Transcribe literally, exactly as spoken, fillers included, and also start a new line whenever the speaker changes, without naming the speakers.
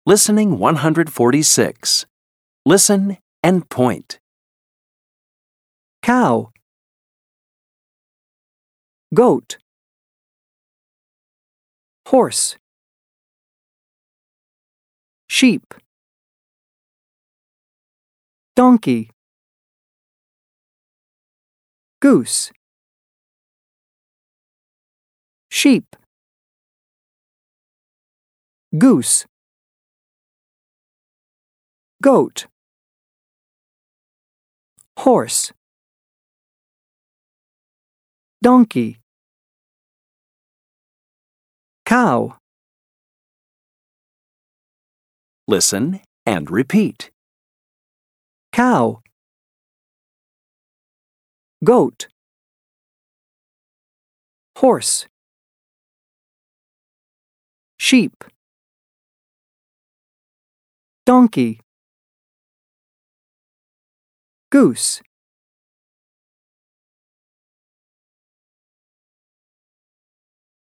Listening one hundred forty-six. Listen and point.
Cow, goat, horse, sheep, donkey, goose, sheep, goose, goat, horse, donkey, cow.
Listen and repeat.
Cow, goat, horse, sheep, donkey, goose,